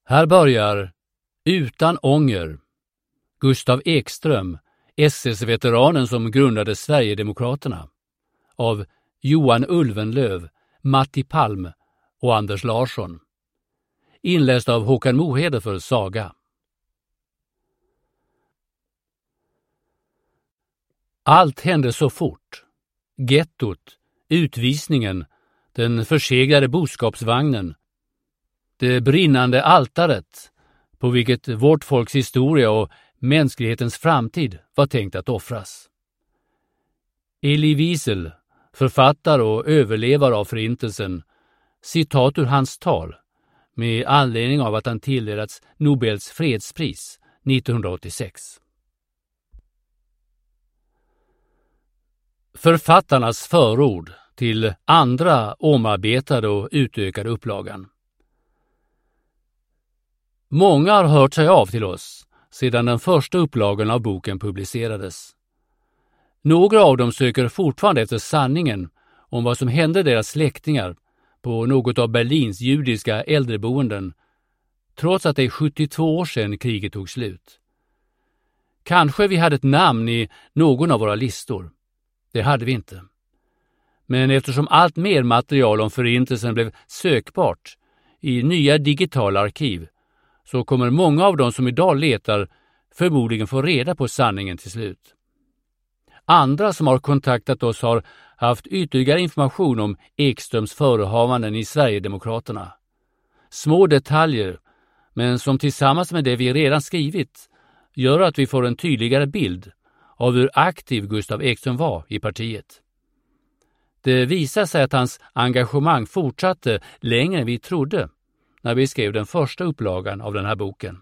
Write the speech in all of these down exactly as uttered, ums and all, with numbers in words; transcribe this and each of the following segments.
Här börjar Utan ånger. Gustav Ekström, S S-veteranen som grundade Sverigedemokraterna. Av Johan Ulvenlöv, Matti Palm och Anders Larsson. Inläst av Håkan Mohede för Saga. Allt hände så fort. Gettot, utvisningen, den förseglade boskapsvagnen, det brinnande altaret på vilket vårt folks historia och mänsklighetens framtid var tänkt att offras. Elie Wiesel, författare och överlevare av förintelsen, citat ur hans tal med anledning av att han tilldelats Nobels fredspris nittonhundraåttiosex. Författarnas förord till andra omarbetade och utökade upplagan. Många har hört sig av till oss sedan den första upplagan av boken publicerades. Några av dem söker fortfarande efter sanningen om vad som hände deras släktingar på något av Berlins judiska äldreboenden, trots att det är sjuttiotvå år sedan kriget tog slut. Kanske vi hade ett namn i någon av våra listor. Det hade vi inte. Men eftersom allt mer material om förintelsen blev sökbart i nya digitala arkiv, så kommer många av dem som idag letar förmodligen få reda på sanningen till slut. Andra som har kontaktat oss har haft ytterligare information om Ekströms förehavanden i Sverigedemokraterna. Små detaljer, men som tillsammans med det vi redan skrivit gör att vi får en tydligare bild av hur aktiv Gustav Ekström var i partiet. Det visar sig att hans engagemang fortsatte längre än vi trodde när vi skrev den första upplagan av den här boken.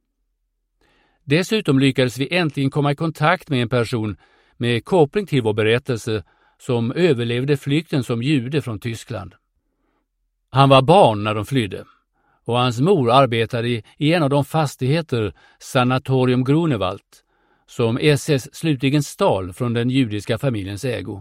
Dessutom lyckades vi äntligen komma i kontakt med en person med koppling till vår berättelse som överlevde flykten som jude från Tyskland. Han var barn när de flydde och hans mor arbetade i, i en av de fastigheter, Sanatorium Grunewald, som S S slutligen stal från den judiska familjens ägo.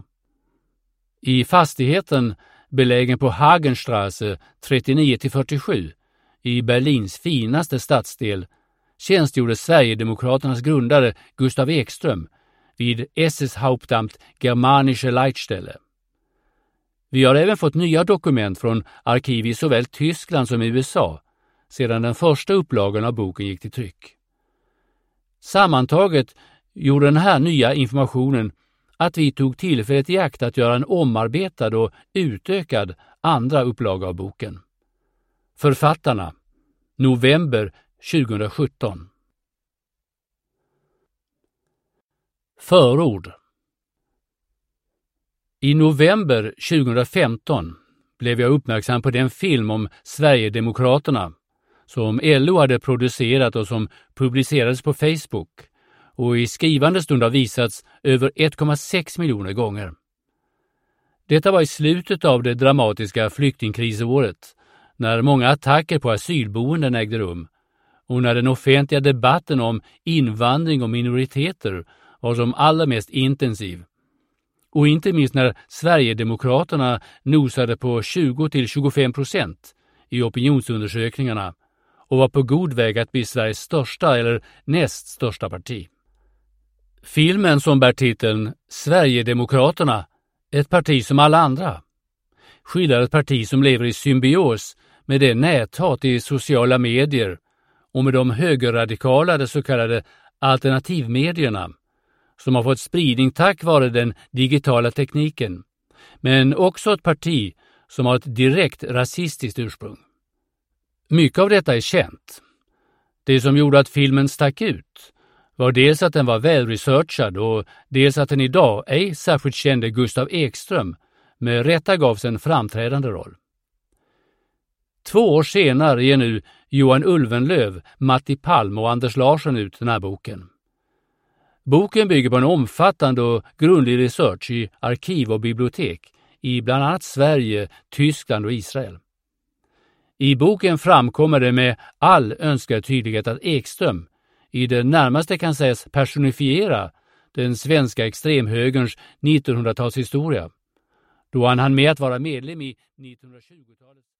I fastigheten, belägen på Hagenstraße trettionio till fyrtiosju, i Berlins finaste stadsdel, tjänstgjorde Sverigedemokraternas grundare Gustav Ekström vid S S-Hauptamt Germanische Leitstelle. Vi har även fått nya dokument från arkiv i såväl Tyskland som U S A sedan den första upplagan av boken gick till tryck. Sammantaget gjorde den här nya informationen att vi tog tillfället i akt att göra en omarbetad och utökad andra upplaga av boken. Författarna, november tjugosjutton. Förord. I november tjugofemton blev jag uppmärksam på den film om Sverigedemokraterna som L O hade producerat och som publicerades på Facebook och i skrivande stund har visats över ett komma sex miljoner gånger. Detta var i slutet av det dramatiska flyktingkrisåret, när många attacker på asylboenden ägde rum och när den offentliga debatten om invandring och minoriteter var som allra mest intensiv. Och inte minst när Sverigedemokraterna nosade på tjugo till tjugofem procent i opinionsundersökningarna och var på god väg att bli Sveriges största eller näst största parti. Filmen som bär titeln Sverigedemokraterna, ett parti som alla andra, skildrar ett parti som lever i symbios med det näthat i sociala medier och med de högerradikala, så kallade alternativmedierna, som har fått spridning tack vare den digitala tekniken, men också ett parti som har ett direkt rasistiskt ursprung. Mycket av detta är känt. Det som gjorde att filmen stack ut var dels att den var välresearchad och dels att den idag ej särskilt kände Gustav Ekström med rätta gavs en framträdande roll. Två år senare ger nu Johan Ulvenlöv, Matti Palm och Anders Larsson ut den här boken. Boken bygger på en omfattande och grundlig research i arkiv och bibliotek i bland annat Sverige, Tyskland och Israel. I boken framkommer det med all önskad tydlighet att Ekström i det närmaste kan sägas personifiera den svenska extremhögerns nittonhundratalshistoria, då han hann med att vara medlem i nittonhundratjugotalet.